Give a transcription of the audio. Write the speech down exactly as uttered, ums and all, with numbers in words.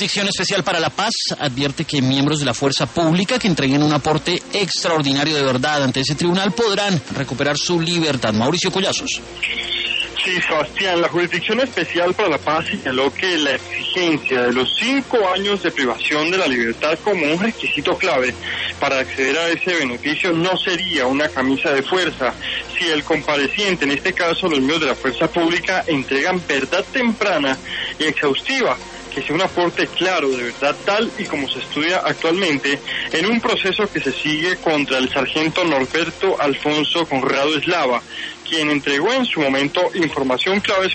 Jurisdicción Especial para la Paz advierte que miembros de la fuerza pública que entreguen un aporte extraordinario de verdad ante ese tribunal podrán recuperar su libertad. Mauricio Collazos. Sí, Sebastián, la Jurisdicción Especial para la Paz señaló que la exigencia de los cinco años de privación de la libertad como un requisito clave para acceder a ese beneficio no sería una camisa de fuerza si el compareciente, en este caso los miembros de la fuerza pública, entregan verdad temprana y exhaustiva, que sea un aporte claro, de verdad, tal y como se estudia actualmente en un proceso que se sigue contra el sargento Norberto Alfonso Conrado Eslava, quien entregó en su momento información clave